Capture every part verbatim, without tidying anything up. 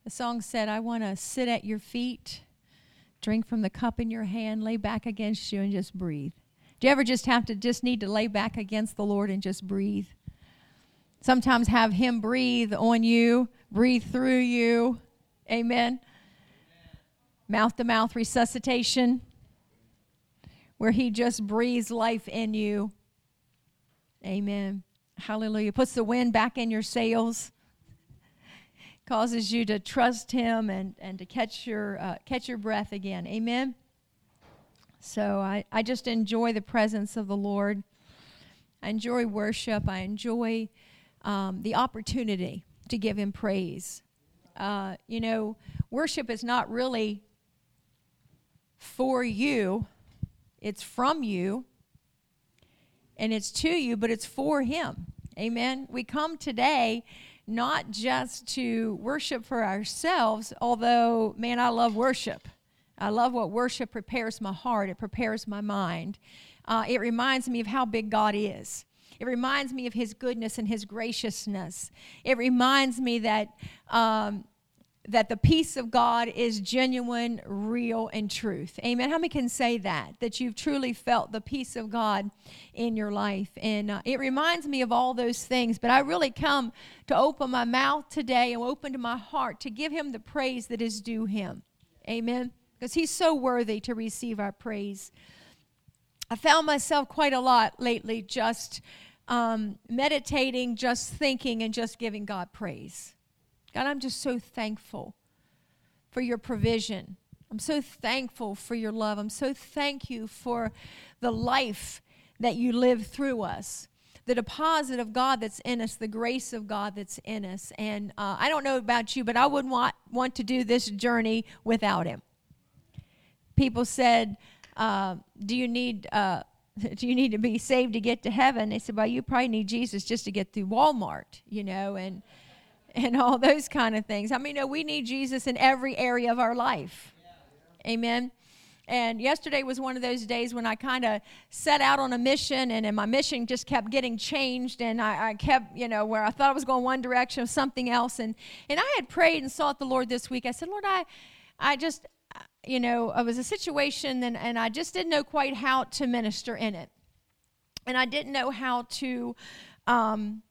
The song said, I want to sit at your feet, drink from the cup in your hand, lay back against you and just breathe. Do you ever just have to just need to lay back against the Lord and just breathe? Sometimes have him breathe on you, breathe through you. Amen. Mouth-to-mouth resuscitation, where he just breathes life in you. Amen. Hallelujah. Puts the wind back in your sails. Causes you to trust him and, and to catch your uh, catch your breath again. Amen. So I, I just enjoy the presence of the Lord. I enjoy worship. I enjoy um, the opportunity to give him praise. Uh, you know, worship is not really for you. It's from you. And it's to you, but it's for him. Amen. We come today not just to worship for ourselves, although, man, I love worship. I love what worship prepares my heart. It prepares my mind. Uh, it reminds me of how big God is. It reminds me of his goodness and his graciousness. It reminds me that um, that the peace of God is genuine, real, and truth. Amen. How many can say that? That you've truly felt the peace of God in your life. And uh, it reminds me of all those things. But I really come to open my mouth today and open to my heart to give him the praise that is due him. Amen. Because he's so worthy to receive our praise. I found myself quite a lot lately just um, meditating, just thinking, and just giving God praise. God, I'm just so thankful for your provision. I'm so thankful for your love. I'm so thank you for the life that you live through us, the deposit of God that's in us, the grace of God that's in us. And uh, I don't know about you, but I wouldn't want, want to do this journey without him. People said, uh, do you need uh, do you need to be saved to get to heaven? They said, well, you probably need Jesus just to get through Walmart, you know, and and all those kind of things. I mean, no, we need Jesus in every area of our life. Amen. And yesterday was one of those days when I kind of set out on a mission, and, and my mission just kept getting changed, and I, I kept, you know, where I thought I was going one direction of something else. And, and I had prayed and sought the Lord this week. I said, Lord, I, I just, you know, it was a situation, and, and I just didn't know quite how to minister in it. And I didn't know how to, um,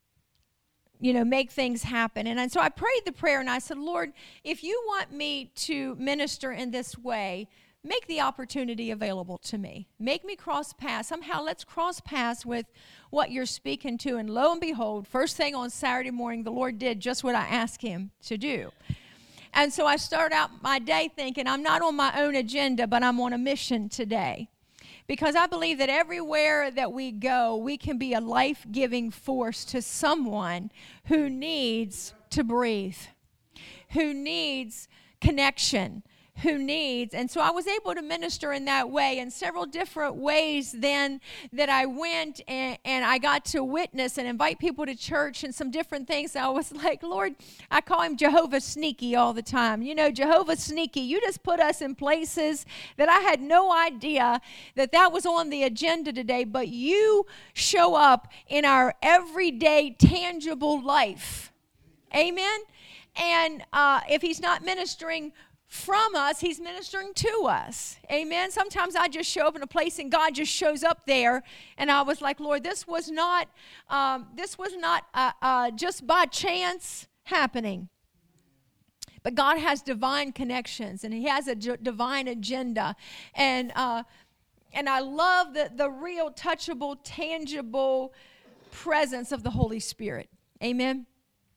you know, make things happen. And, and so I prayed the prayer, and I said, Lord, if you want me to minister in this way, make the opportunity available to me. Make me cross paths. Somehow let's cross paths with what you're speaking to. And lo and behold, first thing on Saturday morning, the Lord did just what I asked him to do. And so I started out my day thinking, I'm not on my own agenda, but I'm on a mission today. Because I believe that everywhere that we go, we can be a life-giving force to someone who needs to breathe, who needs connection, who needs. And so I was able to minister in that way, in several different ways then that I went and, and I got to witness and invite people to church and some different things. I was like, Lord, I call him Jehovah Sneaky all the time. You know, Jehovah Sneaky, you just put us in places that I had no idea that that was on the agenda today, but you show up in our everyday tangible life. Amen? And uh, if he's not ministering from us, he's ministering to us. Amen. Sometimes I just show up in a place and God just shows up there, and I was like, Lord, this was not um, this was not uh, uh, just by chance happening. But God has divine connections, and he has a d- divine agenda. And uh, and I love the, the real touchable, tangible presence of the Holy Spirit. Amen.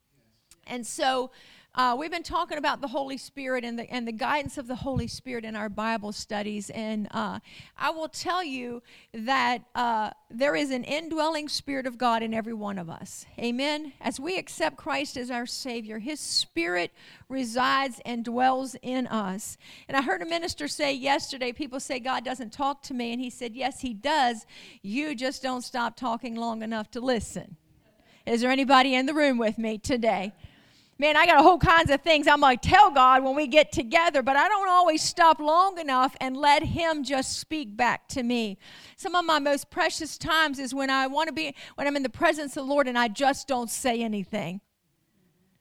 And so Uh, we've been talking about the Holy Spirit and the and the guidance of the Holy Spirit in our Bible studies, and uh, I will tell you that uh, there is an indwelling Spirit of God in every one of us. Amen. As we accept Christ as our Savior, his Spirit resides and dwells in us. And I heard a minister say yesterday, people say God doesn't talk to me, and he said, yes, he does. You just don't stop talking long enough to listen. Is there anybody in the room with me today? Man, I got a whole kinds of things I'm going to tell God when we get together, but I don't always stop long enough and let him just speak back to me. Some of my most precious times is when I want to be, when I'm in the presence of the Lord and I just don't say anything.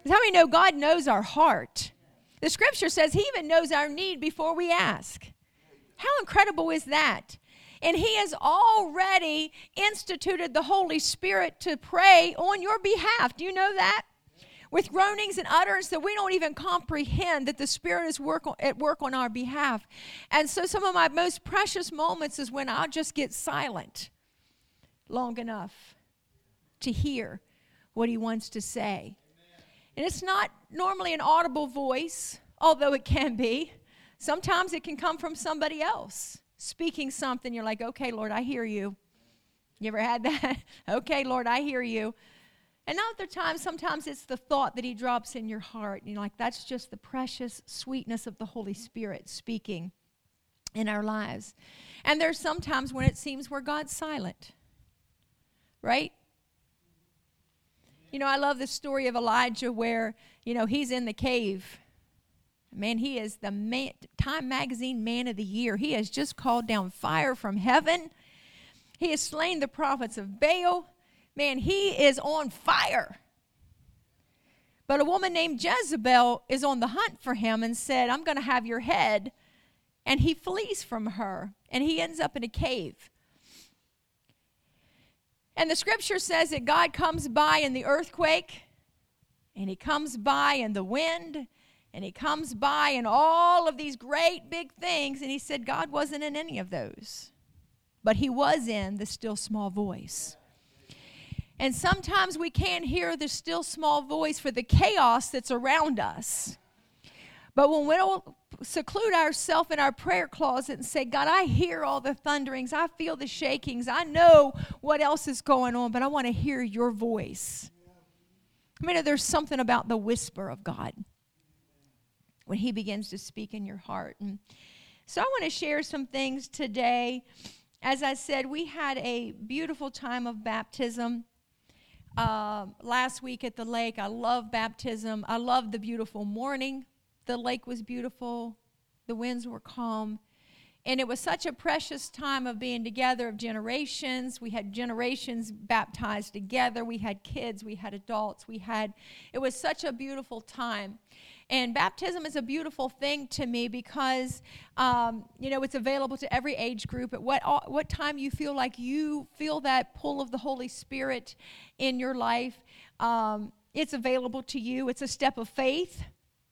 How many know God knows our heart? The scripture says he even knows our need before we ask. How incredible is that? And he has already instituted the Holy Spirit to pray on your behalf. Do you know that? With groanings and utterance that we don't even comprehend, that the Spirit is work on, at work on our behalf. And so some of my most precious moments is when I'll just get silent long enough to hear what he wants to say. And it's not normally an audible voice, although it can be. Sometimes it can come from somebody else speaking something. You're like, okay, Lord, I hear you. You ever had that? Okay, Lord, I hear you. And other times, sometimes it's the thought that he drops in your heart. And you're like, that's just the precious sweetness of the Holy Spirit speaking in our lives. And there's sometimes when it seems where God's silent. Right? You know, I love the story of Elijah where, you know, he's in the cave. Man, he is the man, Time Magazine Man of the Year. He has just called down fire from heaven. He has slain the prophets of Baal. Man, he is on fire. But a woman named Jezebel is on the hunt for him and said, I'm going to have your head. And he flees from her. And he ends up in a cave. And the scripture says that God comes by in the earthquake. And he comes by in the wind. And he comes by in all of these great big things. And he said God wasn't in any of those. But he was in the still small voice. And sometimes we can't hear the still small voice for the chaos that's around us. But when we'll seclude ourselves in our prayer closet and say, God, I hear all the thunderings. I feel the shakings. I know what else is going on, but I want to hear your voice. I mean, there's something about the whisper of God when he begins to speak in your heart. And so I want to share some things today. As I said, we had a beautiful time of baptism uh, last week at the lake. I love baptism. I love the beautiful morning. The lake was beautiful. The winds were calm. And it was such a precious time of being together of generations. We had generations baptized together. We had kids. We had adults. We had, it was such a beautiful time. And baptism is a beautiful thing to me because, um, you know, it's available to every age group. At what what time you feel like you feel that pull of the Holy Spirit in your life, um, it's available to you. It's a step of faith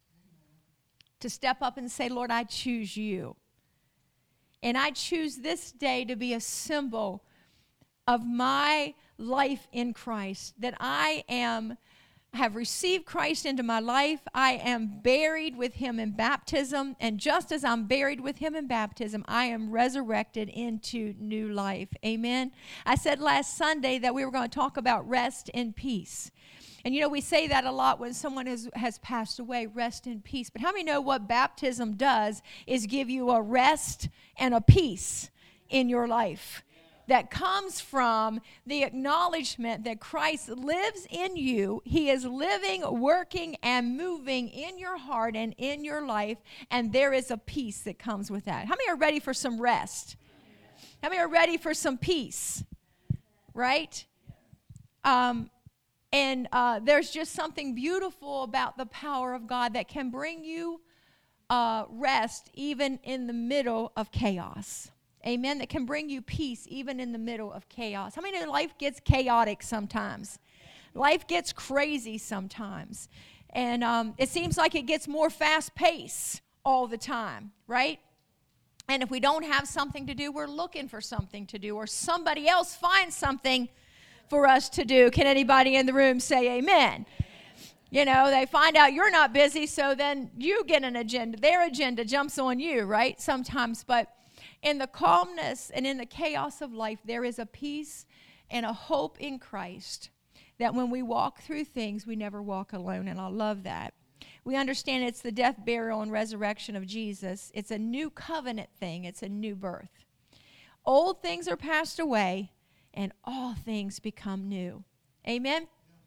to step up and say, Lord, I choose you. And I choose this day to be a symbol of my life in Christ, that I am have received Christ into my life. I am buried with him in baptism. And just as I'm buried with him in baptism, I am resurrected into new life. Amen. I said last Sunday that we were going to talk about rest in peace. And you know, we say that a lot when someone has, has passed away, rest in peace. But how many know what baptism does is give you a rest and a peace in your life that comes from the acknowledgement that Christ lives in you. He is living, working, and moving in your heart and in your life, and there is a peace that comes with that. How many are ready for some rest? How many are ready for some peace? Right? Um, and uh, there's just something beautiful about the power of God that can bring you uh, rest even in the middle of chaos. Amen. That can bring you peace even in the middle of chaos. How many know life gets chaotic sometimes? Life gets crazy sometimes. And um, it seems like it gets more fast-paced all the time, right? And if we don't have something to do, we're looking for something to do, or somebody else finds something for us to do. Can anybody in the room say amen? You know, they find out you're not busy, so then you get an agenda. Their agenda jumps on you, right? Sometimes, but in the calmness and in the chaos of life, there is a peace and a hope in Christ that when we walk through things, we never walk alone, and I love that. We understand it's the death, burial, and resurrection of Jesus. It's a new covenant thing. It's a new birth. Old things are passed away, and all things become new. Amen?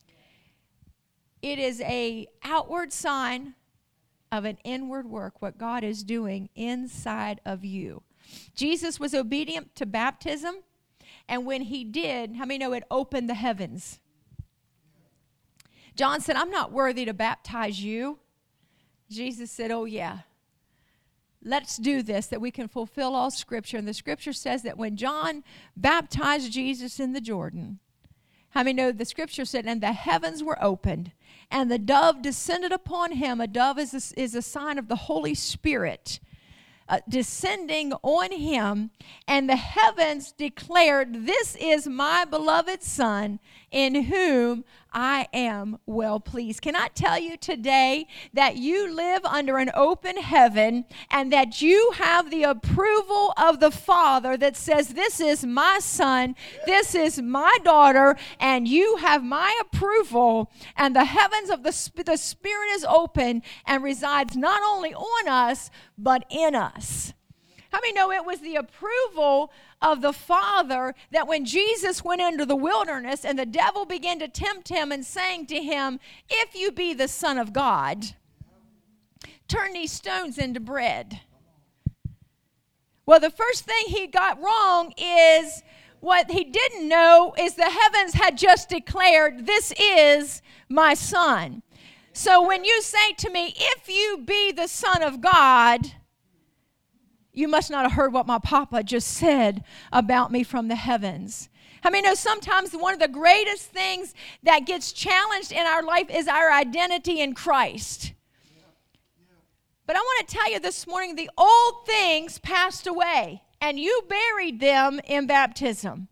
It is an outward sign of an inward work, what God is doing inside of you. Jesus was obedient to baptism, and when he did, how many know it opened the heavens? John said, I'm not worthy to baptize you. Jesus said, oh yeah. Let's do this, that we can fulfill all Scripture. And the Scripture says that when John baptized Jesus in the Jordan, how many know the Scripture said, and the heavens were opened, and the dove descended upon him. A dove is a, is a sign of the Holy Spirit uh, descending on him, and the heavens declared, this is my beloved Son, in whom I am well pleased. Can I tell you today that you live under an open heaven and that you have the approval of the Father that says, this is my son, this is my daughter, and you have my approval, and the heavens of the, the Spirit is open and resides not only on us, but in us. How many know it was the approval of the Father that when Jesus went into the wilderness and the devil began to tempt him and saying to him, if you be the Son of God, turn these stones into bread. Well, the first thing he got wrong is what he didn't know is the heavens had just declared, this is my Son. So when you say to me, if you be the Son of God, you must not have heard what my papa just said about me from the heavens. I mean, you know, sometimes one of the greatest things that gets challenged in our life is our identity in Christ. But I want to tell you this morning, the old things passed away, and you buried them in baptism.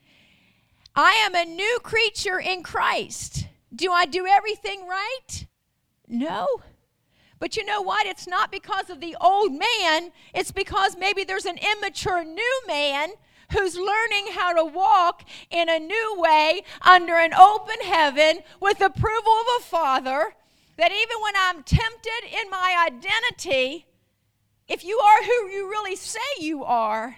I am a new creature in Christ. Do I do everything right? No. But you know what? It's not because of the old man. It's because maybe there's an immature new man who's learning how to walk in a new way under an open heaven with the approval of a Father, that even when I'm tempted in my identity, if you are who you really say you are,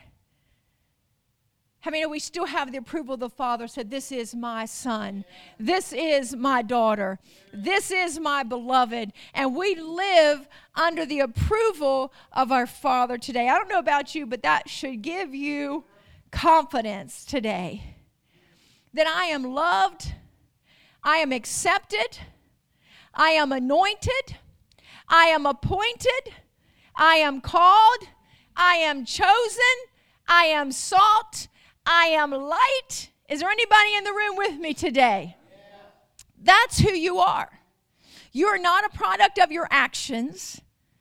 I mean, we still have the approval of the Father, said, this is my son. This is my daughter. This is my beloved. And we live under the approval of our Father today. I don't know about you, but that should give you confidence today. That I am loved. I am accepted. I am anointed. I am appointed. I am called. I am chosen. I am salt. I am light. Is there anybody in the room with me today? Yeah. That's who you are. You are not a product of your actions.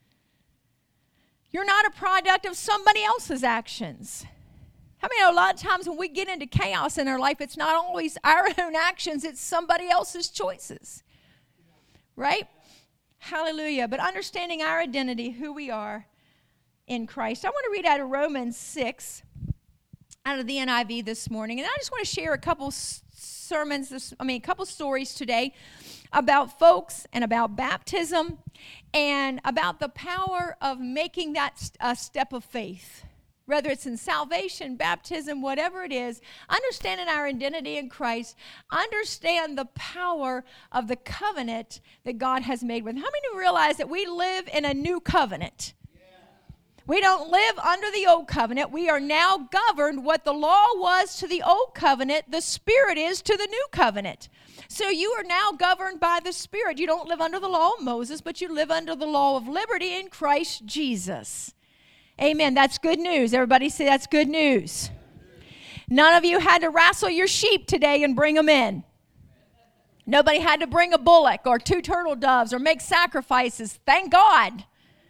You're not a product of somebody else's actions. I mean, a lot of times when we get into chaos in our life, it's not always our own actions, it's somebody else's choices. Right? Hallelujah. But understanding our identity, who we are in Christ. I want to read out of Romans six. Out of the N I V this morning. And I just want to share a couple sermons, this, I mean, a couple stories today about folks and about baptism and about the power of making that a step of faith. Whether it's in salvation, baptism, whatever it is, understanding our identity in Christ, understand the power of the covenant that God has made with. How many realize that we live in a new covenant? We don't live under the old covenant. We are now governed. What the law was to the old covenant, the Spirit is to the new covenant. So you are now governed by the Spirit. You don't live under the law of Moses, but you live under the law of liberty in Christ Jesus. Amen. That's good news. Everybody say that's good news. None of you had to wrestle your sheep today and bring them in. Nobody had to bring a bullock or two turtle doves or make sacrifices. Thank God.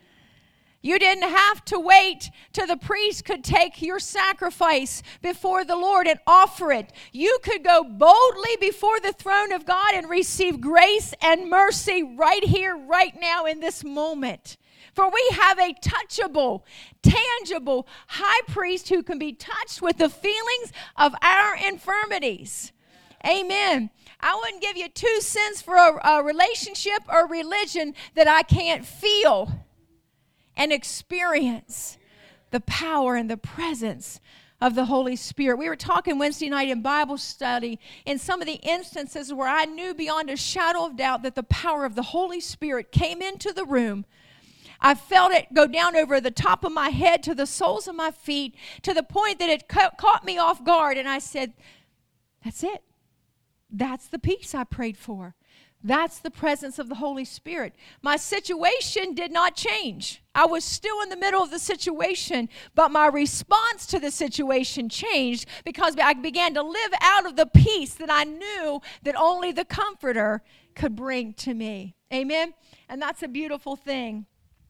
You didn't have to wait till the priest could take your sacrifice before the Lord and offer it. You could go boldly before the throne of God and receive grace and mercy right here, right now in this moment. For we have a touchable, tangible high priest who can be touched with the feelings of our infirmities. Amen. I wouldn't give you two cents for a, a relationship or religion that I can't feel and experience the power and the presence of the Holy Spirit. We were talking Wednesday night in Bible study in some of the instances where I knew beyond a shadow of doubt that the power of the Holy Spirit came into the room. I felt it go down over the top of my head to the soles of my feet to the point that it ca- caught me off guard. And I said, that's it. That's the peace I prayed for. That's the presence of the Holy Spirit. My situation did not change. I was still in the middle of the situation, but my response to the situation changed because I began to live out of the peace that I knew that only the Comforter could bring to me. Amen? And that's a beautiful thing.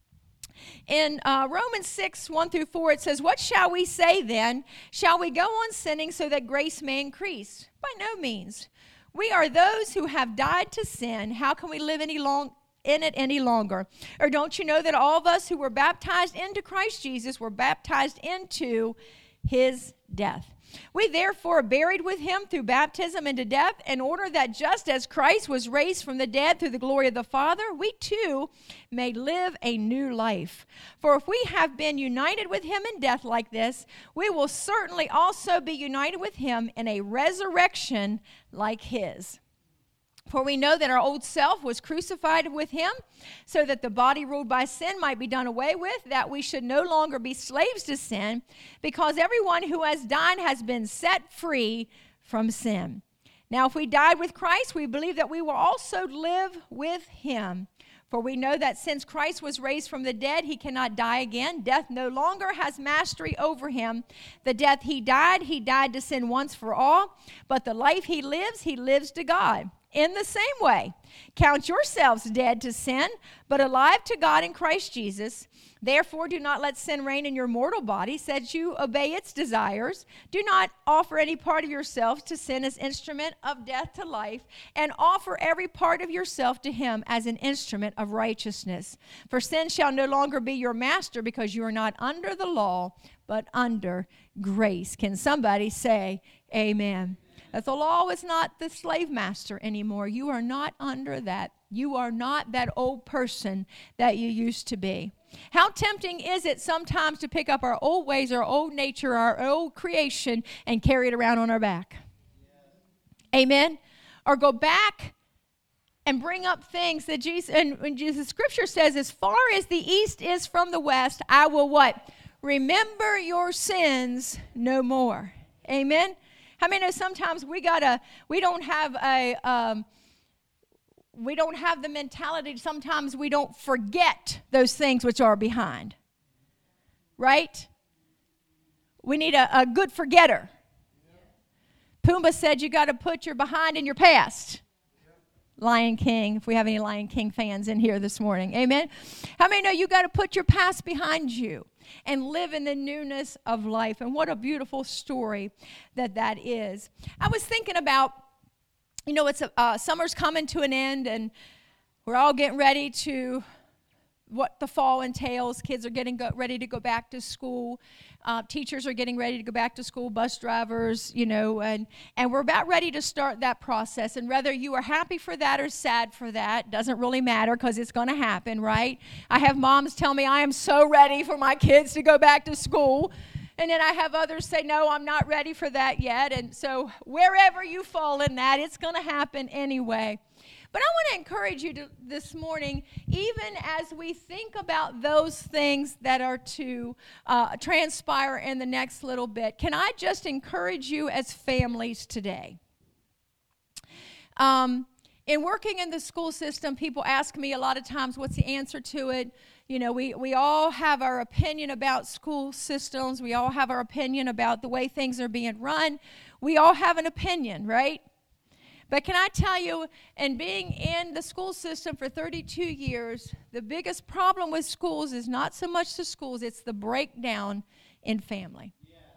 In uh, Romans six, one through four, it says, "What shall we say then? Shall we go on sinning so that grace may increase? By no means. We are those who have died to sin. How can we live any long in it any longer? Or don't you know that all of us who were baptized into Christ Jesus were baptized into his death? We therefore are buried with him through baptism into death, in order that just as Christ was raised from the dead through the glory of the Father, we too may live a new life. For if we have been united with him in death like this, we will certainly also be united with him in a resurrection like his. For we know that our old self was crucified with him, so that the body ruled by sin might be done away with, that we should no longer be slaves to sin, because everyone who has died has been set free from sin. Now, if we died with Christ, we believe that we will also live with him. For we know that since Christ was raised from the dead, he cannot die again. Death no longer has mastery over him. The death he died, he died to sin once for all. But the life he lives, he lives to God. In the same way, count yourselves dead to sin, but alive to God in Christ Jesus. Therefore, do not let sin reign in your mortal body, so that you obey its desires. Do not offer any part of yourselves to sin as instrument of death to life, and offer every part of yourself to him as an instrument of righteousness. For sin shall no longer be your master, because you are not under the law, but under grace. Can somebody say amen? That the law is not the slave master anymore. You are not under that. You are not that old person that you used to be. How tempting is it sometimes to pick up our old ways, our old nature, our old creation, and carry it around on our back? Yes. Amen? Or go back and bring up things that Jesus, and when Jesus, Scripture says, as far as the east is from the west, I will what? Remember your sins no more. Amen? I mean, sometimes we gotta, we don't have a, um, we don't have the mentality, sometimes we don't forget those things which are behind. Right? We need a, a good forgetter. Pumbaa said you got to put your behind in your past. Lion King, if we have any Lion King fans in here this morning. Amen? How many know you got to put your past behind you and live in the newness of life? And what a beautiful story that that is. I was thinking about, you know, it's a, uh, summer's coming to an end, and we're all getting ready to what the fall entails. Kids are getting go, ready to go back to school. Uh, teachers are getting ready to go back to school, bus drivers, you know, and, and we're about ready to start that process. And whether you are happy for that or sad for that doesn't really matter, because it's going to happen, right? I have moms tell me, I am so ready for my kids to go back to school. And then I have others say, no, I'm not ready for that yet. And so wherever you fall in that, it's going to happen anyway. But I want to encourage you to, this morning, even as we think about those things that are to uh, transpire in the next little bit, can I just encourage you as families today? Um, in working in the school system, people ask me a lot of times, what's the answer to it? You know, we, we all have our opinion about school systems. We all have our opinion about the way things are being run. We all have an opinion, right? But can I tell you, in being in the school system for thirty-two years, the biggest problem with schools is not so much the schools, it's the breakdown in family.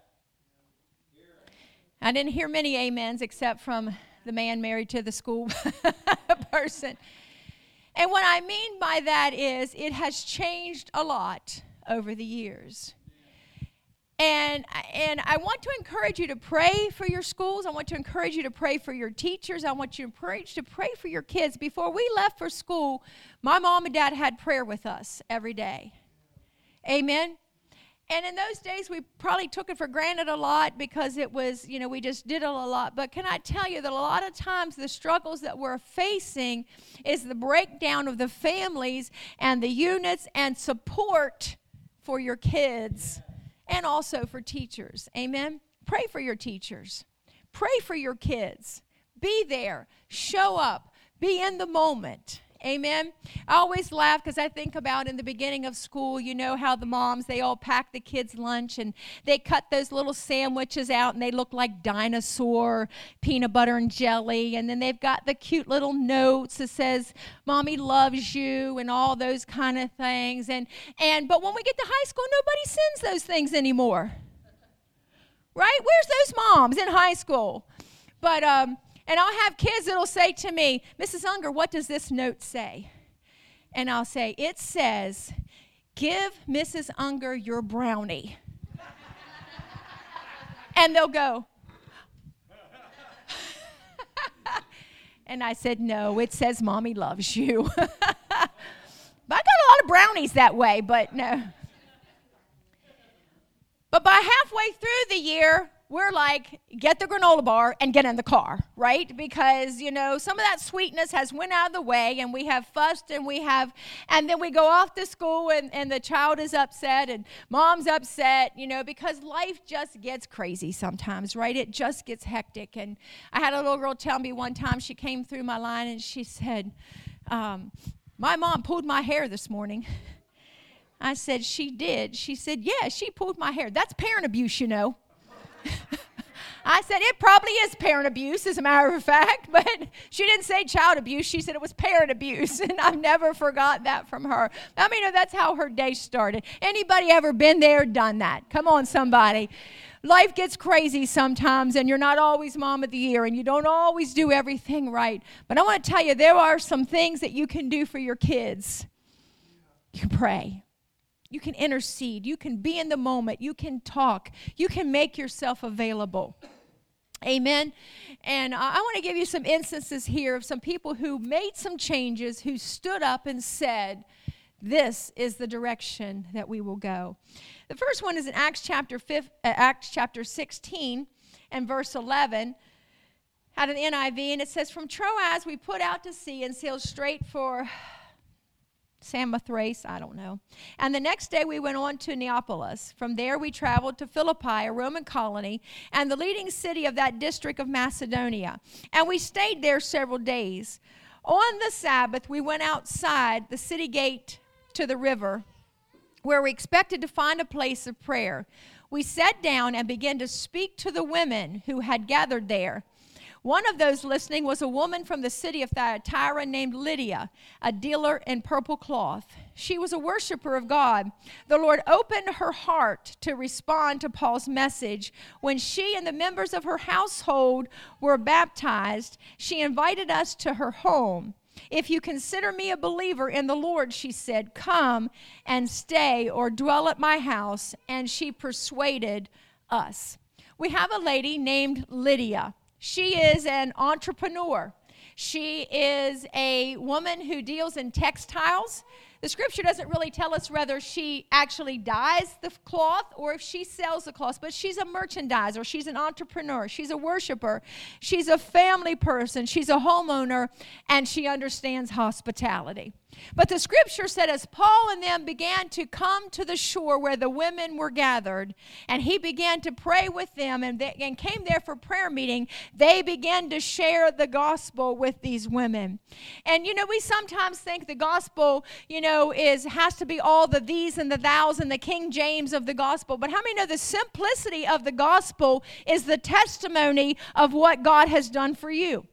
I didn't hear many amens except from the man married to the school person. And what I mean by that is it has changed a lot over the years. And, and I want to encourage you to pray for your schools. I want to encourage you to pray for your teachers. I want you to encourage to pray for your kids. Before we left for school, my mom and dad had prayer with us every day. Amen? And in those days, we probably took it for granted a lot because it was, you know, we just did it a lot. But can I tell you that a lot of times the struggles that we're facing is the breakdown of the families and the units and support for your kids. And also for teachers. Amen? Pray for your teachers. Pray for your kids. Be there. Show up. Be in the moment. Amen. I always laugh because I think about in the beginning of school, you know how the moms, they all pack the kids' lunch and they cut those little sandwiches out and they look like dinosaur, peanut butter and jelly. And then they've got the cute little notes that says, Mommy loves you and all those kind of things. And, and but when we get to high school, nobody sends those things anymore. Right? Where's those moms in high school? But, um, and I'll have kids that'll say to me, Missus Unger, what does this note say? And I'll say, it says, give Missus Unger your brownie. And they'll go. And I said, no, it says Mommy loves you. But I got a lot of brownies that way, but no. But by halfway through the year, we're like, get the granola bar and get in the car, right? Because, you know, some of that sweetness has went out of the way and we have fussed and we have, and then we go off to school and, and the child is upset and mom's upset, you know, because life just gets crazy sometimes, right? It just gets hectic. And I had a little girl tell me one time, she came through my line and she said, um, my mom pulled my hair this morning. I said, she did. She said, yeah, she pulled my hair. That's parent abuse, you know. I said, it probably is parent abuse, as a matter of fact, but she didn't say child abuse. She said it was parent abuse, and I've never forgot that from her. I mean, that's how her day started. Anybody ever been there, done that? Come on, somebody. Life gets crazy sometimes, and you're not always mom of the year, and you don't always do everything right. But I want to tell you, there are some things that you can do for your kids. You can pray. You can intercede. You can be in the moment. You can talk. You can make yourself available. Amen. And I, I want to give you some instances here of some people who made some changes, who stood up and said, this is the direction that we will go. The first one is in Acts chapter five, uh, Acts chapter sixteen and verse eleven out of the N I V. And it says, from Troas we put out to sea and sailed straight for Samothrace, I don't know. And the next day we went on to Neapolis. From there we traveled to Philippi, a Roman colony, and the leading city of that district of Macedonia. And we stayed there several days. On the Sabbath, we went outside the city gate to the river, where we expected to find a place of prayer. We sat down and began to speak to the women who had gathered there. One of those listening was a woman from the city of Thyatira named Lydia, a dealer in purple cloth. She was a worshiper of God. The Lord opened her heart to respond to Paul's message. When she and the members of her household were baptized, she invited us to her home. If you consider me a believer in the Lord, she said, come and stay or dwell at my house. And she persuaded us. We have a lady named Lydia. She is an entrepreneur. She is a woman who deals in textiles. The scripture doesn't really tell us whether she actually dyes the cloth or if she sells the cloth, but she's a merchandiser. She's an entrepreneur. She's a worshiper. She's a family person. She's a homeowner, and she understands hospitality. But the scripture said as Paul and them began to come to the shore where the women were gathered, and he began to pray with them and, they, and came there for prayer meeting, they began to share the gospel with these women. And, you know, we sometimes think the gospel, you know, is has to be all the these and the thous and the King James of the gospel. But how many know the simplicity of the gospel is the testimony of what God has done for you?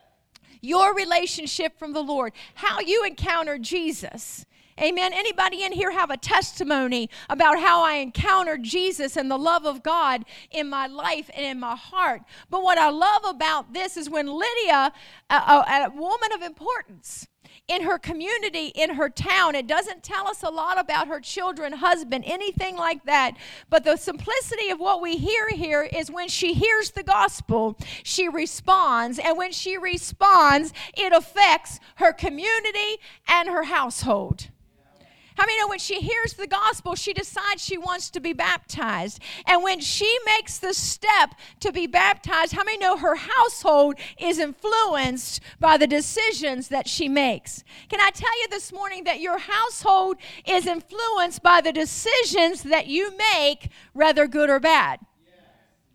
Your relationship from the Lord, how you encountered Jesus. Amen. Anybody in here have a testimony about how I encountered Jesus and the love of God in my life and in my heart? But what I love about this is when Lydia, a, a, a woman of importance in her community, in her town, it doesn't tell us a lot about her children, husband, anything like that. But the simplicity of what we hear here is when she hears the gospel, she responds. And when she responds, it affects her community and her household. How many know when she hears the gospel, she decides she wants to be baptized? And when she makes the step to be baptized, how many know her household is influenced by the decisions that she makes? Can I tell you this morning that your household is influenced by the decisions that you make, whether good or bad?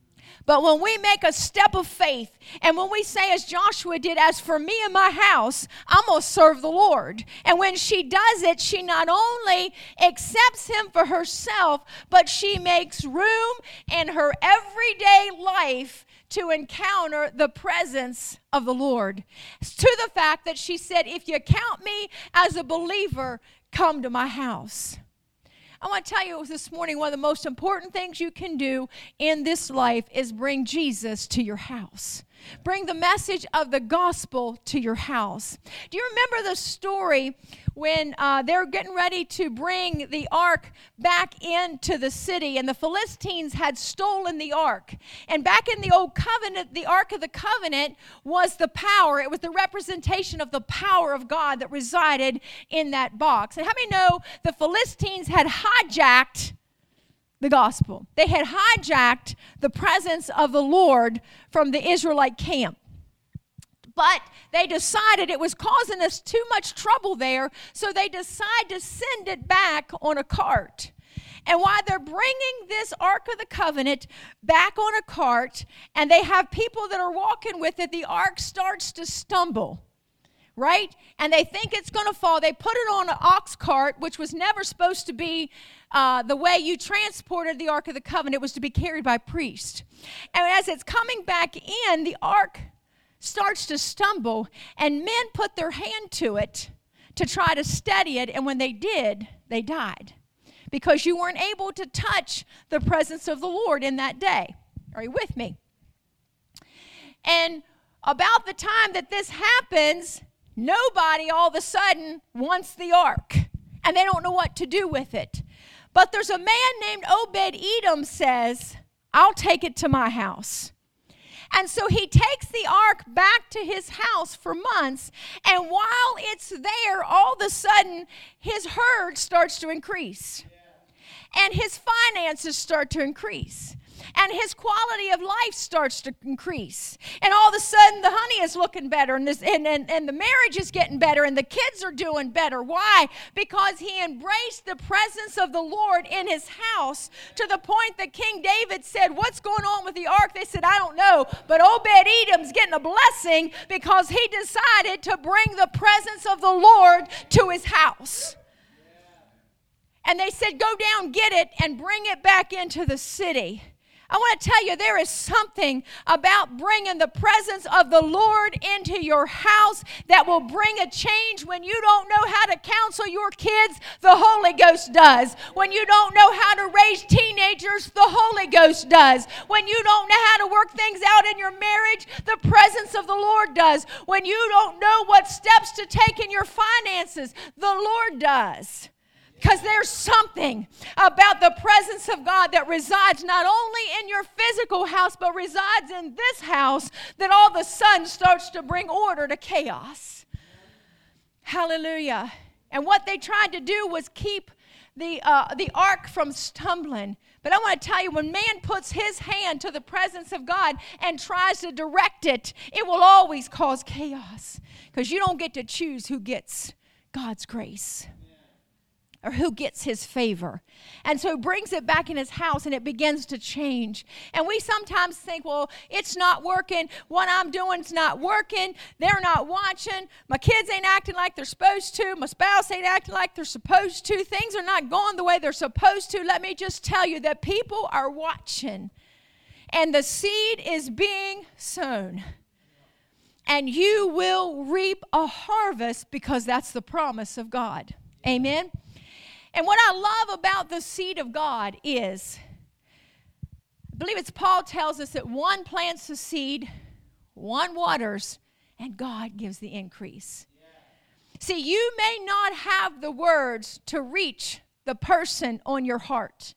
But when we make a step of faith, and when we say as Joshua did, as for me and my house, I'm going to serve the Lord. And when she does it, she not only accepts him for herself, but she makes room in her everyday life to encounter the presence of the Lord. To the fact that she said, if you count me as a believer, come to my house. I want to tell you this morning, one of the most important things you can do in this life is bring Jesus to your house. Bring the message of the gospel to your house. Do you remember the story when uh, they're getting ready to bring the ark back into the city, and the Philistines had stolen the ark? And back in the old covenant, the ark of the covenant was the power. It was the representation of the power of God that resided in that box. And how many know the Philistines had hijacked the gospel? They had hijacked the presence of the Lord from the Israelite camp. But they decided it was causing us too much trouble there, so they decided to send it back on a cart. And while they're bringing this Ark of the Covenant back on a cart, and they have people that are walking with it, the ark starts to stumble. Right? And they think it's going to fall. They put it on an ox cart, which was never supposed to be uh, the way you transported the Ark of the Covenant. It was to be carried by priests. And as it's coming back in, the ark starts to stumble, and men put their hand to it to try to steady it. And when they did, they died because you weren't able to touch the presence of the Lord in that day. Are you with me? And about the time that this happens, nobody all of a sudden wants the ark, and they don't know what to do with it. But there's a man named Obed-Edom says, I'll take it to my house. And so he takes the ark back to his house for months, and while it's there, all of a sudden, his herd starts to increase. And his finances start to increase. And his quality of life starts to increase. And all of a sudden, the honey is looking better, and, this, and, and, and the marriage is getting better, and the kids are doing better. Why? Because he embraced the presence of the Lord in his house to the point that King David said, what's going on with the ark? They said, I don't know. But Obed-Edom's getting a blessing because he decided to bring the presence of the Lord to his house. And they said, go down, get it, and bring it back into the city. I want to tell you, there is something about bringing the presence of the Lord into your house that will bring a change. When you don't know how to counsel your kids, the Holy Ghost does. When you don't know how to raise teenagers, the Holy Ghost does. When you don't know how to work things out in your marriage, the presence of the Lord does. When you don't know what steps to take in your finances, the Lord does. Because there's something about the presence of God that resides not only in your physical house, but resides in this house, that all of a sudden starts to bring order to chaos. Hallelujah. And what they tried to do was keep the, uh, the ark from stumbling. But I want to tell you, when man puts his hand to the presence of God and tries to direct it, it will always cause chaos. Because you don't get to choose who gets God's grace, or who gets his favor. And so he brings it back in his house, and it begins to change. And we sometimes think, well, it's not working. What I'm doing is not working. They're not watching. My kids ain't acting like they're supposed to. My spouse ain't acting like they're supposed to. Things are not going the way they're supposed to. Let me just tell you that people are watching, and the seed is being sown. And you will reap a harvest, because that's the promise of God. Amen? And what I love about the seed of God is, I believe it's Paul tells us that one plants the seed, one waters, and God gives the increase. Yeah. See, you may not have the words to reach the person on your heart.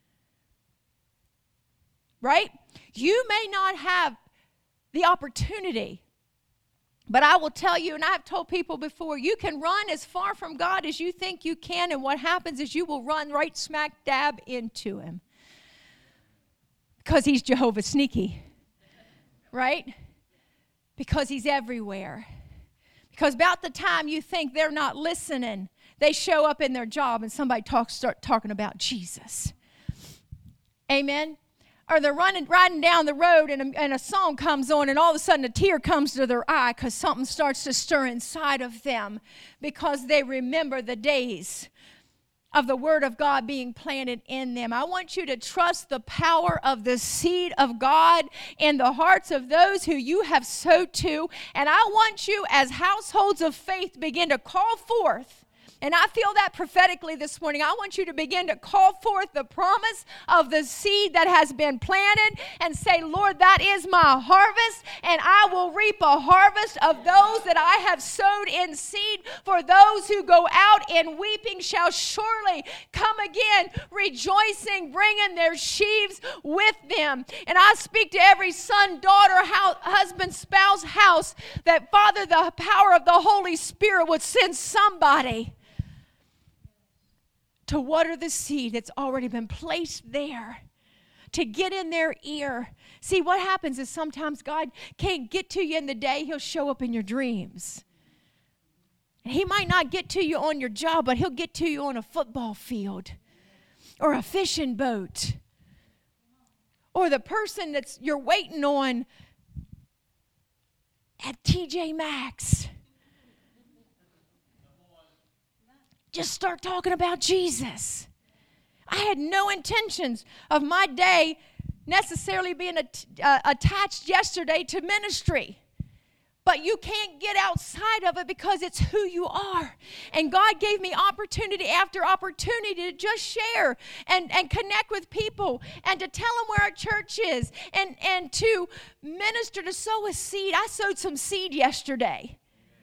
Right? You may not have the opportunity. But I will tell you, and I've told people before, you can run as far from God as you think you can, and what happens is you will run right smack dab into him. Because he's Jehovah Sneaky. Right? Because he's everywhere. Because about the time you think they're not listening, they show up in their job and somebody talks, start talking about Jesus. Amen? Or they're running, riding down the road and a, and a song comes on and all of a sudden a tear comes to their eye because something starts to stir inside of them because they remember the days of the Word of God being planted in them. I want you to trust the power of the seed of God in the hearts of those who you have sowed to. And I want you as households of faith begin to call forth. And I feel that prophetically this morning. I want you to begin to call forth the promise of the seed that has been planted and say, Lord, that is my harvest, and I will reap a harvest of those that I have sowed in seed. For those who go out in weeping shall surely come again, rejoicing, bringing their sheaves with them. And I speak to every son, daughter, house, husband, spouse, house, that, Father, the power of the Holy Spirit would send somebody to water the seed that's already been placed there, to get in their ear. See, what happens is sometimes God can't get to you in the day. He'll show up in your dreams. And he might not get to you on your job, but he'll get to you on a football field or a fishing boat or the person that's you're waiting on at T J Maxx. Just start talking about Jesus. I had no intentions of my day necessarily being at, uh, attached yesterday to ministry. But you can't get outside of it because it's who you are. And God gave me opportunity after opportunity to just share and, and connect with people and to tell them where our church is and, and to minister, to sow a seed. I sowed some seed yesterday.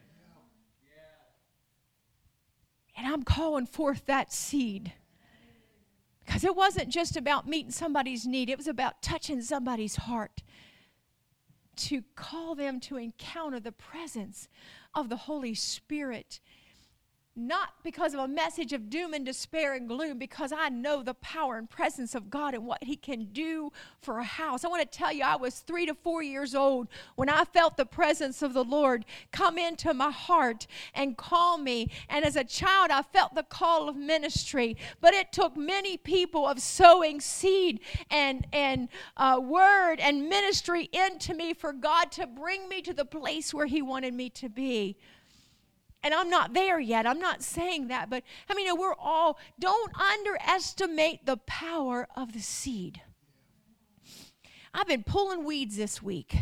And I'm calling forth that seed. Because it wasn't just about meeting somebody's need. It was about touching somebody's heart. To call them to encounter the presence of the Holy Spirit. Not because of a message of doom and despair and gloom, because I know the power and presence of God and what he can do for a house. I want to tell you, I was three to four years old when I felt the presence of the Lord come into my heart and call me. And as a child, I felt the call of ministry. But it took many people of sowing seed and, and uh, word and ministry into me for God to bring me to the place where he wanted me to be. And I'm not there yet. I'm not saying that. But, I mean, we're all, don't underestimate the power of the seed. I've been pulling weeds this week.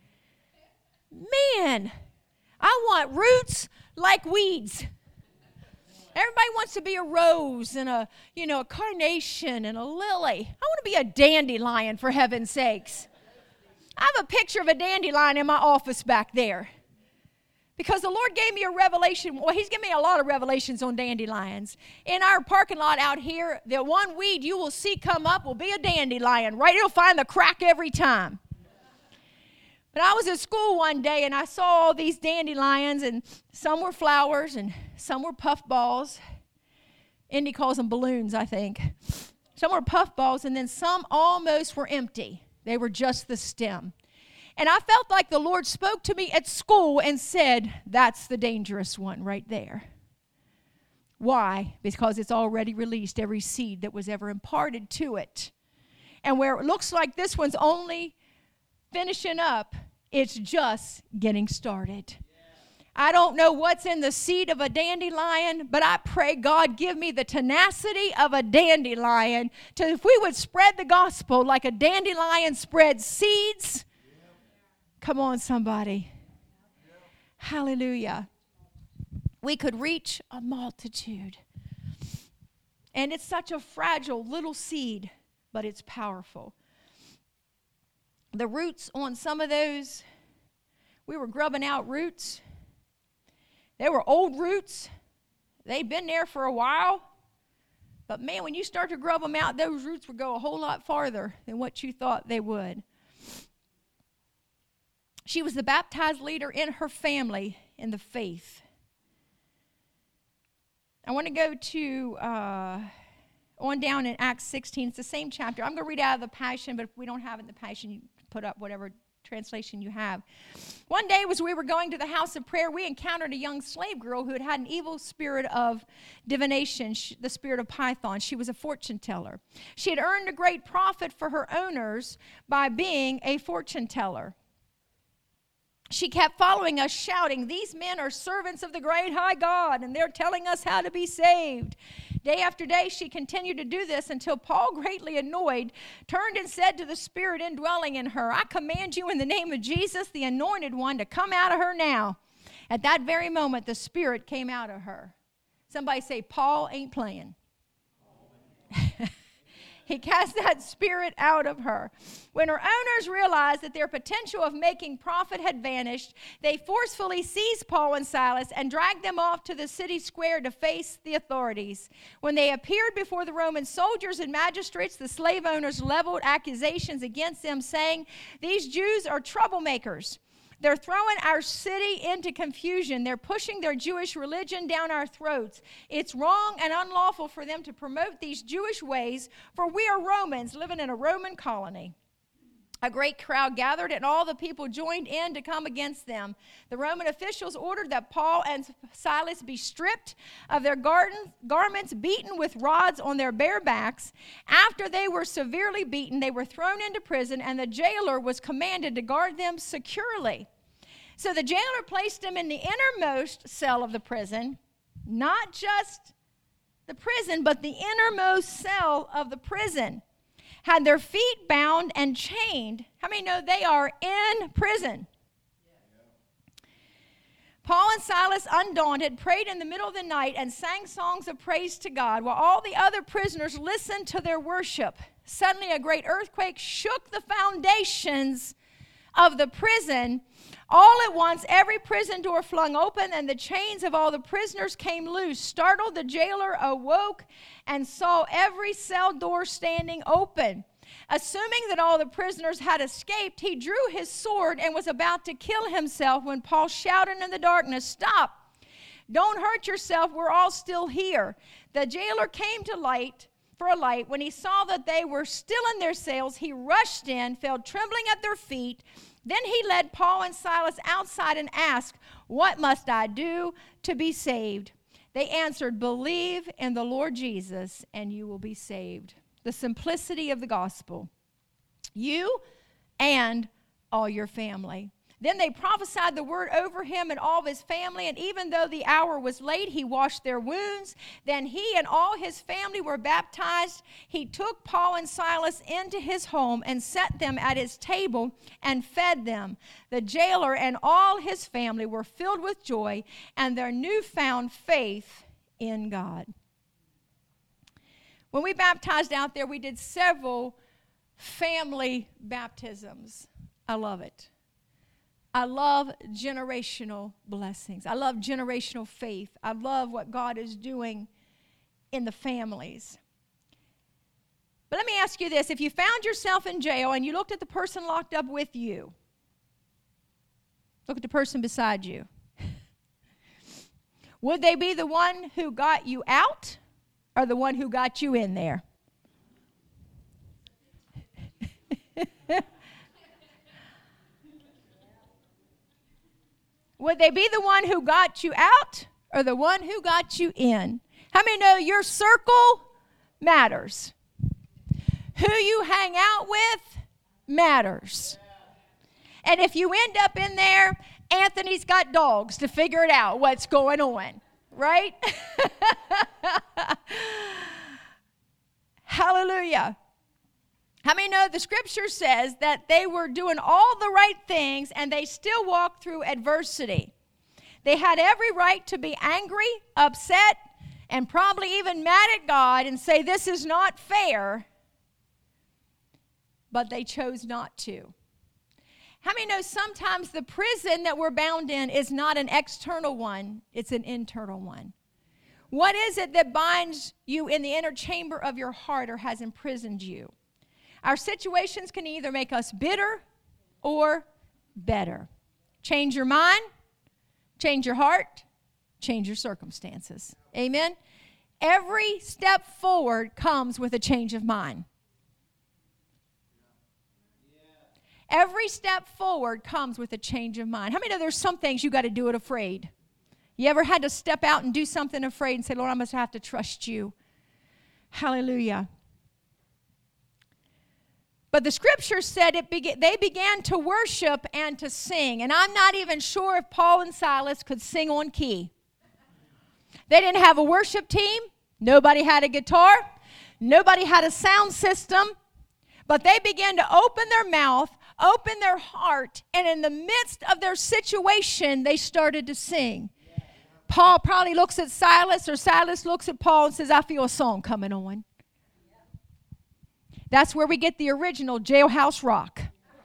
Man, I want roots like weeds. Everybody wants to be a rose and a, you know, a carnation and a lily. I want to be a dandelion, for heaven's sakes. I have a picture of a dandelion in my office back there. Because the Lord gave me a revelation. Well, he's given me a lot of revelations on dandelions. In our parking lot out here, the one weed you will see come up will be a dandelion. Right? It'll find the crack every time. But I was at school one day, and I saw all these dandelions, and some were flowers, and some were puffballs. Indy calls them balloons, I think. Some were puffballs, and then some almost were empty. They were just the stem. And I felt like the Lord spoke to me at school and said, that's the dangerous one right there. Why? Because it's already released every seed that was ever imparted to it. And where it looks like this one's only finishing up, it's just getting started. I don't know what's in the seed of a dandelion, but I pray, God, give me the tenacity of a dandelion. To, if we would spread the gospel like a dandelion spreads seeds. Come on, somebody. Hallelujah. We could reach a multitude. And it's such a fragile little seed, but it's powerful. The roots on some of those, we were grubbing out roots. They were old roots. They'd been there for a while. But man, when you start to grub them out, those roots would go a whole lot farther than what you thought they would. She was the baptized leader in her family in the faith. I want to go to uh, on down in Acts sixteen. It's the same chapter. I'm going to read out of the Passion, but if we don't have it in the Passion, you put up whatever translation you have. One day as we were going to the house of prayer, we encountered a young slave girl who had had an evil spirit of divination, the spirit of Python. She was a fortune teller. She had earned a great profit for her owners by being a fortune teller. She kept following us, shouting, "These men are servants of the great high God, and they're telling us how to be saved." Day after day, she continued to do this until Paul, greatly annoyed, turned and said to the spirit indwelling in her, "I command you in the name of Jesus, the anointed one, to come out of her now." At that very moment, the spirit came out of her. Somebody say, Paul ain't playing. He cast that spirit out of her. When her owners realized that their potential of making profit had vanished, they forcefully seized Paul and Silas and dragged them off to the city square to face the authorities. When they appeared before the Roman soldiers and magistrates, the slave owners leveled accusations against them, saying, "These Jews are troublemakers. They're throwing our city into confusion. They're pushing their Jewish religion down our throats. It's wrong and unlawful for them to promote these Jewish ways, for we are Romans living in a Roman colony." A great crowd gathered, and all the people joined in to come against them. The Roman officials ordered that Paul and Silas be stripped of their garden, garments, beaten with rods on their bare backs. After they were severely beaten, they were thrown into prison, and the jailer was commanded to guard them securely. So the jailer placed them in the innermost cell of the prison, not just the prison, but the innermost cell of the prison. Had their feet bound and chained. How many know they are in prison? Yeah. Paul and Silas, undaunted, prayed in the middle of the night and sang songs of praise to God, while all the other prisoners listened to their worship. Suddenly a great earthquake shook the foundations of the prison. All at once, every prison door flung open, and the chains of all the prisoners came loose. Startled, the jailer awoke and saw every cell door standing open. Assuming that all the prisoners had escaped, he drew his sword and was about to kill himself when Paul shouted in the darkness, "Stop! Don't hurt yourself. We're all still here." The jailer came to light for a light. When he saw that they were still in their cells, he rushed in, fell trembling at their feet. Then he led Paul and Silas outside and asked, "What must I do to be saved?" They answered, "Believe in the Lord Jesus, and you will be saved." The simplicity of the gospel. You and all your family. Then they prophesied the word over him and all of his family, and even though the hour was late, he washed their wounds. Then he and all his family were baptized. He took Paul and Silas into his home and set them at his table and fed them. The jailer and all his family were filled with joy and their newfound faith in God. When we baptized out there, we did several family baptisms. I love it. I love generational blessings. I love generational faith. I love what God is doing in the families. But let me ask you this. If you found yourself in jail and you looked at the person locked up with you, look at the person beside you. Would they be the one who got you out or the one who got you in there? Would they be the one who got you out or the one who got you in? How many know your circle matters? Who you hang out with matters. And if you end up in there, Anthony's got dogs to figure it out what's going on, right? Hallelujah. How many know the scripture says that they were doing all the right things and they still walked through adversity? They had every right to be angry, upset, and probably even mad at God and say, "This is not fair," but they chose not to. How many know sometimes the prison that we're bound in is not an external one, it's an internal one? What is it that binds you in the inner chamber of your heart or has imprisoned you? Our situations can either make us bitter or better. Change your mind, change your heart, change your circumstances. Amen? Every step forward comes with a change of mind. Every step forward comes with a change of mind. How many know there's some things you got to do it afraid? You ever had to step out and do something afraid and say, Lord, I must have to trust you. Hallelujah. But the scripture said it began, they began to worship and to sing. And I'm not even sure if Paul and Silas could sing on key. They didn't have a worship team. Nobody had a guitar. Nobody had a sound system. But they began to open their mouth, open their heart, and in the midst of their situation, they started to sing. Paul probably looks at Silas, or Silas looks at Paul and says, I feel a song coming on. That's where we get the original Jailhouse Rock.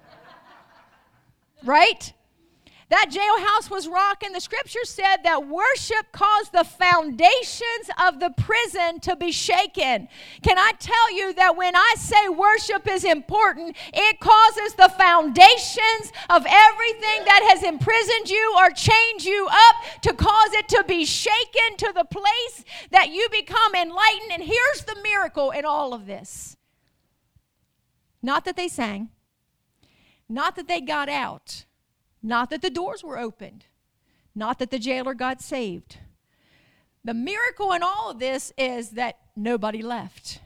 Right? That jailhouse was rocking. The scripture said that worship caused the foundations of the prison to be shaken. Can I tell you that when I say worship is important, it causes the foundations of everything that has imprisoned you or chained you up to cause it to be shaken to the place that you become enlightened. And here's the miracle in all of this. Not that they sang, not that they got out, not that the doors were opened, not that the jailer got saved. The miracle in all of this is that nobody left.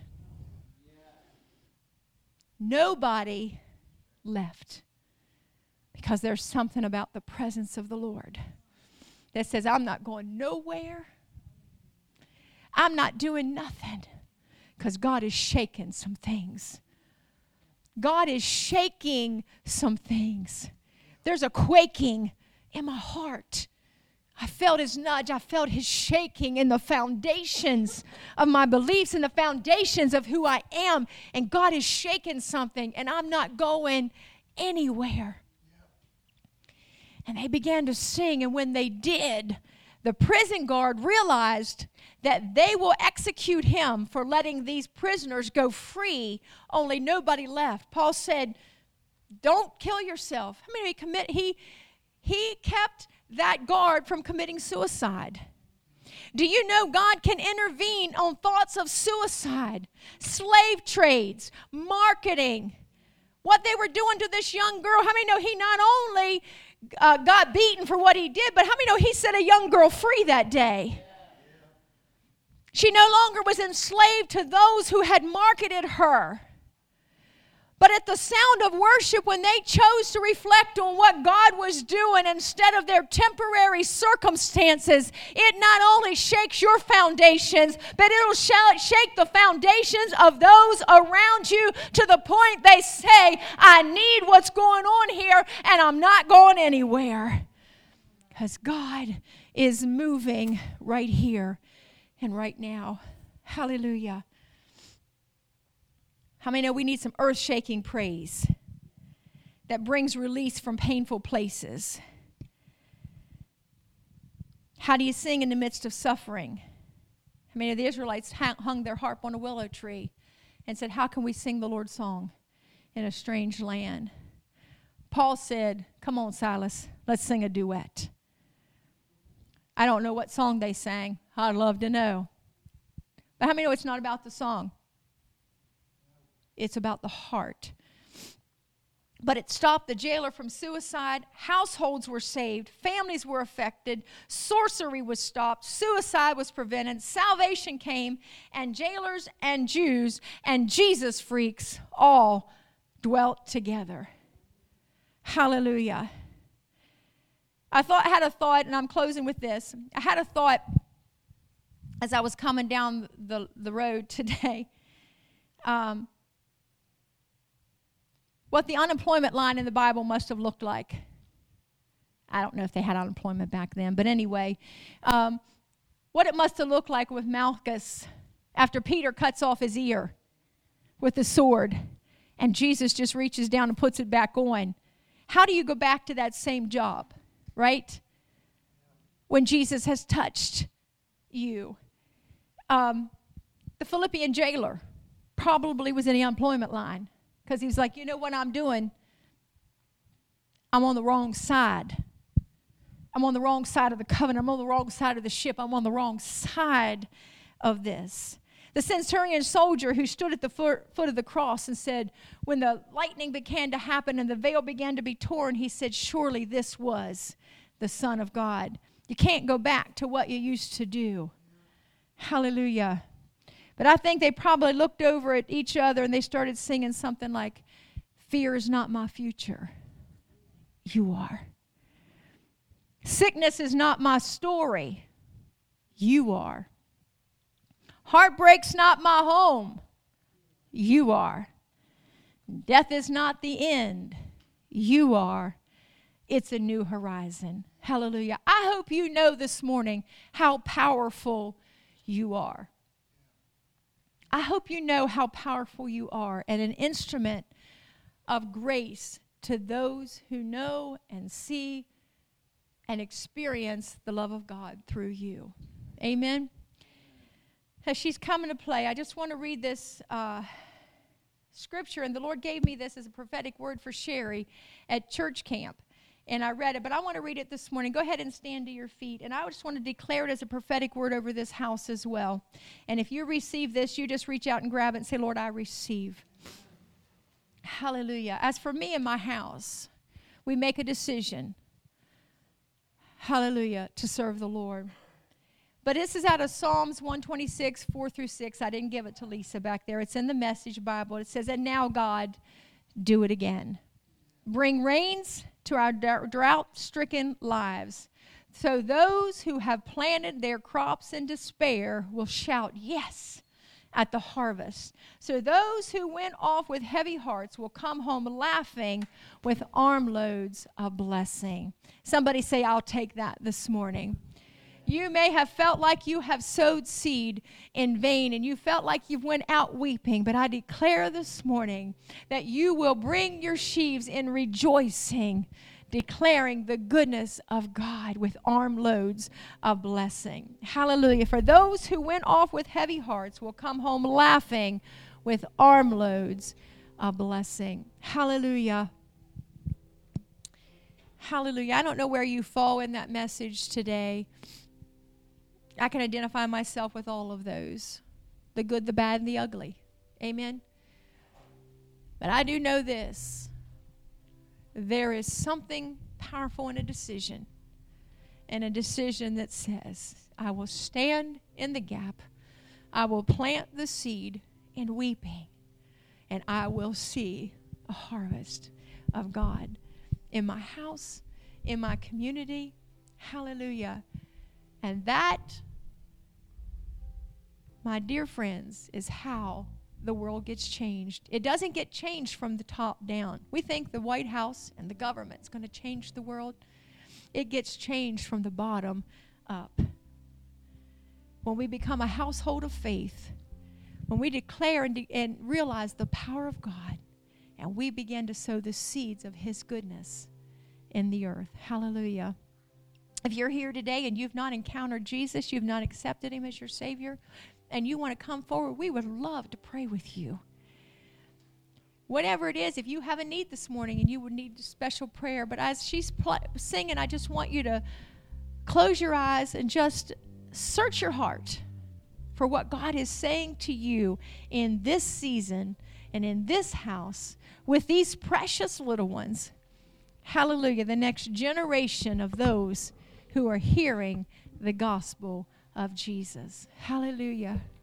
Nobody left. Because there's something about the presence of the Lord that says, I'm not going nowhere. I'm not doing nothing. Because God is shaking some things. God is shaking some things. There's a quaking in my heart. I felt his nudge. I felt his shaking in the foundations of my beliefs and the foundations of who I am. And God is shaking something, and I'm not going anywhere. And they began to sing, and when they did, the prison guard realized that they will execute him for letting these prisoners go free, only nobody left. Paul said, don't kill yourself. I mean, he commit he he kept that guard from committing suicide. Do you know God can intervene on thoughts of suicide, slave trades, marketing, what they were doing to this young girl? How many know he not only uh, got beaten for what he did, but how many know he set a young girl free that day? She no longer was enslaved to those who had marketed her. But at the sound of worship, when they chose to reflect on what God was doing instead of their temporary circumstances, it not only shakes your foundations, but it'll shake the foundations of those around you to the point they say, I need what's going on here, and I'm not going anywhere. Because God is moving right here and right now. Hallelujah. How many know we need some earth-shaking praise that brings release from painful places? How do you sing in the midst of suffering? I mean, the Israelites hung their harp on a willow tree and said, how can we sing the Lord's song in a strange land? Paul said, come on, Silas, let's sing a duet. I don't know what song they sang. I'd love to know. But how many know it's not about the song? It's about the heart. But it stopped the jailer from suicide. Households were saved. Families were affected. Sorcery was stopped. Suicide was prevented. Salvation came. And jailers and Jews and Jesus freaks all dwelt together. Hallelujah. I thought I had a thought, and I'm closing with this. I had a thought as I was coming down the, the road today. Um, what the unemployment line in the Bible must have looked like. I don't know if they had unemployment back then, but anyway, um, what it must have looked like with Malchus after Peter cuts off his ear with the sword, and Jesus just reaches down and puts it back on. How do you go back to that same job, right? When Jesus has touched you. Um, the Philippian jailer probably was in the unemployment line. Because he was like, you know what I'm doing? I'm on the wrong side. I'm on the wrong side of the covenant. I'm on the wrong side of the ship. I'm on the wrong side of this. The centurion soldier who stood at the foot of the cross and said, when the lightning began to happen and the veil began to be torn, he said, surely this was the Son of God. You can't go back to what you used to do. Hallelujah. But I think they probably looked over at each other and they started singing something like, fear is not my future. You are. Sickness is not my story. You are. Heartbreak's not my home. You are. Death is not the end. You are. It's a new horizon. Hallelujah. I hope you know this morning how powerful you are. I hope you know how powerful you are and an instrument of grace to those who know and see and experience the love of God through you. Amen. As she's coming to play, I just want to read this uh, scripture, and the Lord gave me this as a prophetic word for Sherry at church camp, and I read it, but I want to read it this morning. Go ahead and stand to your feet, and I just want to declare it as a prophetic word over this house as well. And if you receive this, you just reach out and grab it and say, Lord, I receive. Hallelujah. As for me and my house, we make a decision, hallelujah, to serve the Lord. But this is out of Psalms one twenty-six, four through six. I didn't give it to Lisa back there. It's in the Message Bible. It says, and now, God, do it again. Bring rains to our drought-stricken lives. So those who have planted their crops in despair will shout, yes, at the harvest. So those who went off with heavy hearts will come home laughing with armloads of blessing. Somebody say, I'll take that this morning. You may have felt like you have sowed seed in vain and you felt like you went out weeping, but I declare this morning that you will bring your sheaves in rejoicing, declaring the goodness of God with armloads of blessing. Hallelujah. For those who went off with heavy hearts will come home laughing with armloads of blessing. Hallelujah. Hallelujah. I don't know where you fall in that message today. I can identify myself with all of those, the good, the bad, and the ugly. Amen. But I do know this. There is something powerful in a decision, and a decision that says, I will stand in the gap, I will plant the seed in weeping, and I will see a harvest of God in my house, in my community. Hallelujah. And that, my dear friends, is how the world gets changed. It doesn't get changed from the top down. We think the White House and the government is going to change the world. It gets changed from the bottom up. When we become a household of faith, when we declare and, de- and realize the power of God, and we begin to sow the seeds of His goodness in the earth. Hallelujah. If you're here today and you've not encountered Jesus, you've not accepted Him as your Savior, and you want to come forward, we would love to pray with you. Whatever it is, if you have a need this morning and you would need special prayer, but as she's pl- singing, I just want you to close your eyes and just search your heart for what God is saying to you in this season and in this house with these precious little ones. Hallelujah, the next generation of those who are hearing the gospel of Jesus. Hallelujah.